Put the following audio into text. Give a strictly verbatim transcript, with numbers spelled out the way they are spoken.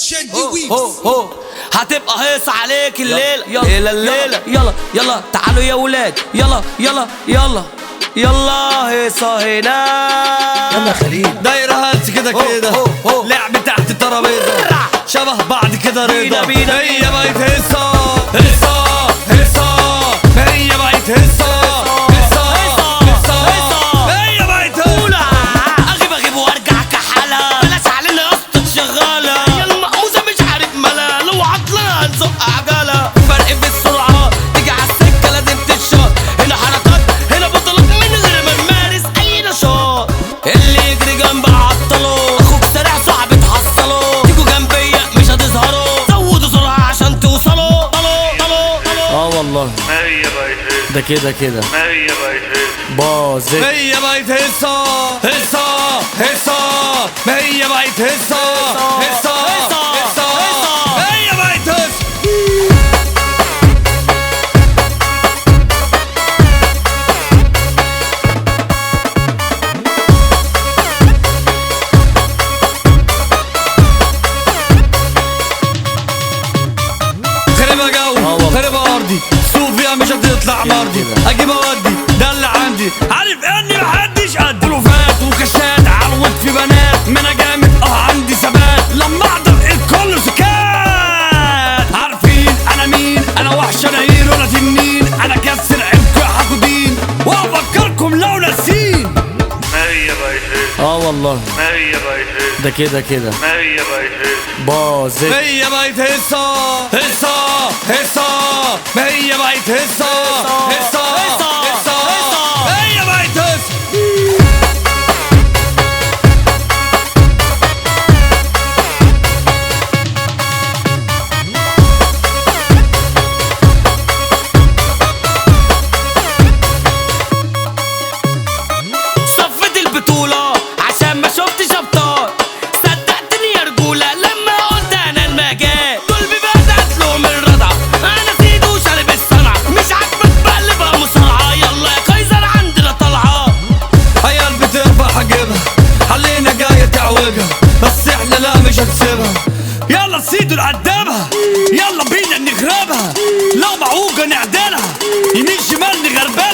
هو هو هتبقى هيصة عليك الليلة. يلا الليلة يلا يلا تعالوا يا ولاد، يلا يلا يلا يلا هيصة هنا. يلا خليل دايرة هات كده كده، لعب تحت الترابيزة شبه بعض كده رضا. بينا هي بقت هيصة هيصة هيصة، هي بقت هيصة هيصة هيصة، هي بقت هيصة. اغيب اغيب وارجع كحالة، بلاش علينا يا اسطى شغالة، هي المقموسة مش عارف مالها، لو عطلنا هنزق عجلة. فرق في السرعة تيجي على السكة لازم تتشاط، هنا حركات هنا بطولات من غير ما نمارس اي نشاط. اللي يجري جنب عطله، اخوك سريع صعب تحصله، تيجوا جنبيا مش هتظهروا، زودوا سرعة عشان توصلوا. طلو طلو طلو اه والله هي بقت هيصة، ده كده كده هي بقت هيصة، باظت. هي بقت هيصة هيصة هيصة، ما هي بقت هيصة هيصة هيصة، هي بقت هيصة. خربها جو خربها ارضي، سوق فيها مش هتطلع مرضي، اجيب اودي ده اللي عندي، عارف اني محدش قد بلوفات وكشات عروض في بنات، ما انا جامد اه عندي ثبات، لما احضر الكل سكات. عارفين انا مين؟ انا وحش انا هيرو انا تنين، انا كسر عيبكم يا حقودين وافكركم لو ناسين. هي بقت هيصة، اه والله هي بقت هيصة، ده كده كده هي بقت هيصة، باظت. هي بقت هيصة هيصة هيصة، ما هي بقت هيصة هيصة هيصة، هي بقت هيصة. صفت البطولة عشان ما شفتش ابطال، صدقتني يا رجولة لما قلت انا المجال، دول ببدأت لهم الرضا انا سيد وشارب الصنعة، مش عاجبك بقلبها مصارعة، يلا يا قيصر عندنا طلعة. عيال بترفع حجبها علينا جاية تعوجها، بس احنا لا مش هنسيبها، يلا سيدو نقدمها، يلا بينا نخربها، لو معوجة نعدلها، يمين شمال نغربها.